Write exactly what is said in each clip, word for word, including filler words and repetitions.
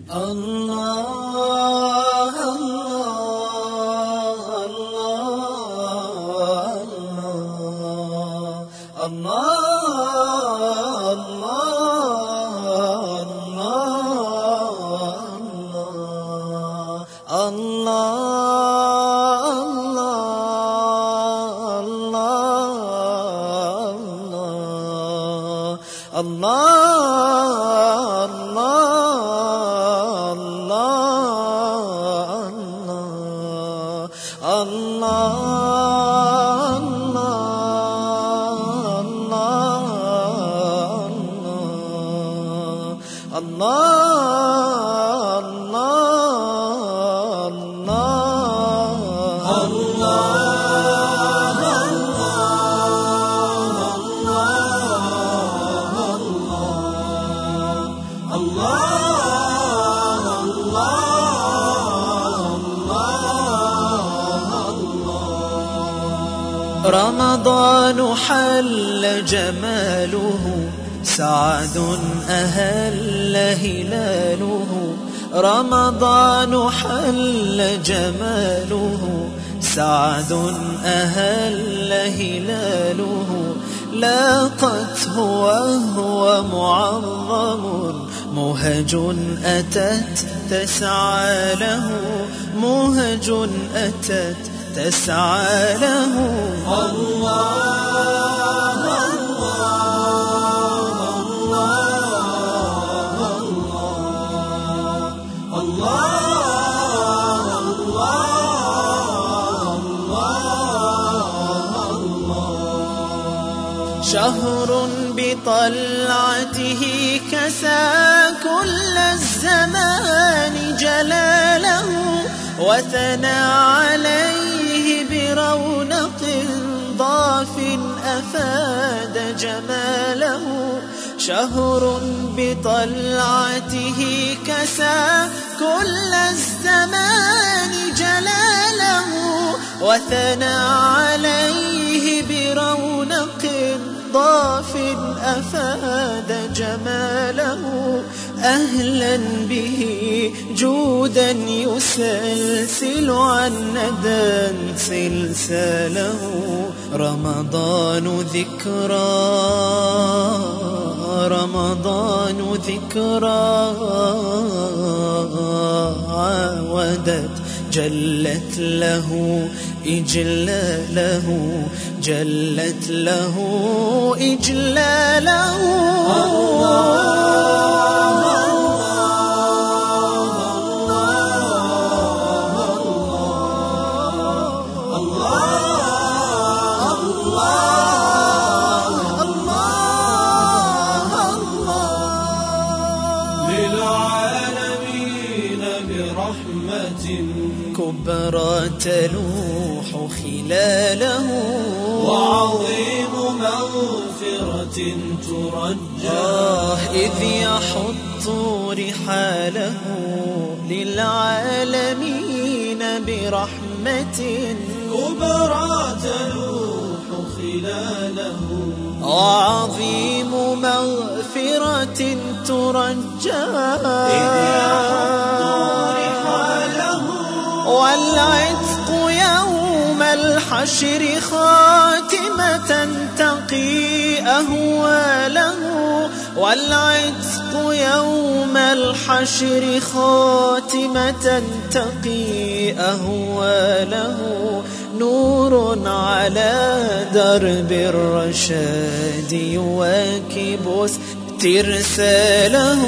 الله الله الله الله الله الله رمضان حل جماله سعد أهل هلاله رمضان حل جماله سعد أهل هلاله لاقته وهو معظم مهج أتت تسعى له مهج أتت تسعى له الله الله الله الله شهر بطلعته كسى كل الزمان جلاله وثنى عليه برونق ضاف أفاد جماله شهر بطلعته كسى كل الزمان جلاله وثنى عليه برونق ضاف أفاد جماله أهلا به جودا يسلسل عن ندى سلسله رمضان ذكرى رمضان ذكرى عاودت جلت له إجلاله جلت له إجلاله كبرى تلوح خلاله وعظيم مغفرة ترجى آه إذ يحط رحاله للعالمين برحمة كبرى تلوح خلاله وعظيم مغفرة ترجى إذ يحط رحاله والعتق يوم الحشر خاتمة تقي أهواله والعتق يوم الحشر خاتمة تقي أهواله نور على درب الرشاد يواكب ترساله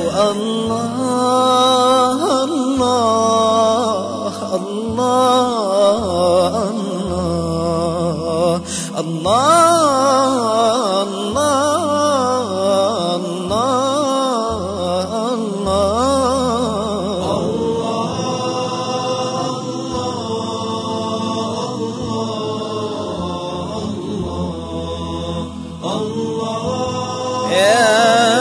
الله الله الله الله الله الله يا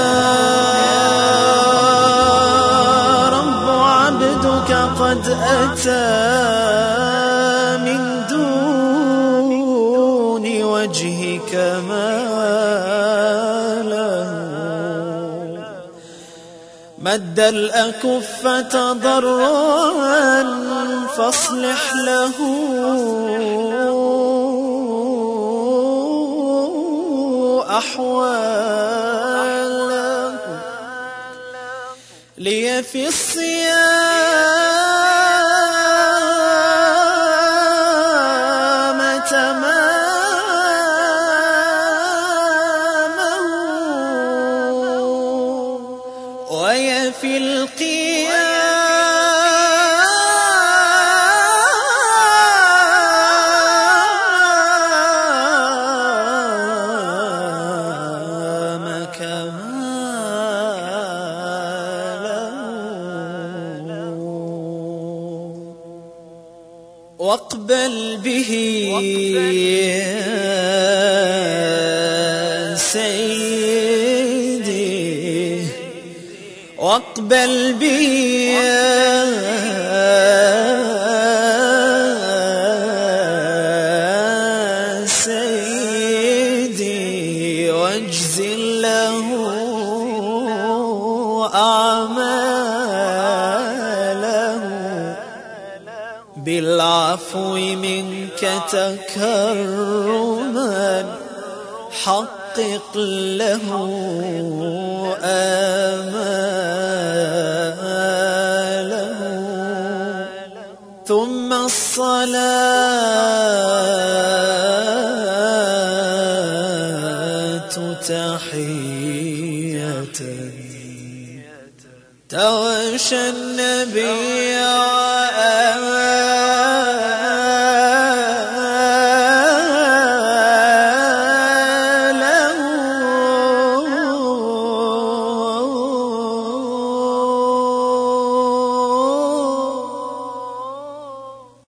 رب عبدك قد أتى من دون وجهك ما له مد الأكف تضرعا فاصلح له أحواله لي في الصيام تمامه ويا في القيام واقبل به سيدي واقبل به سيدي واجزل له أعماله بالعفو منك تكرما حقق له آماله ثم الصلاة تحية توشى النبي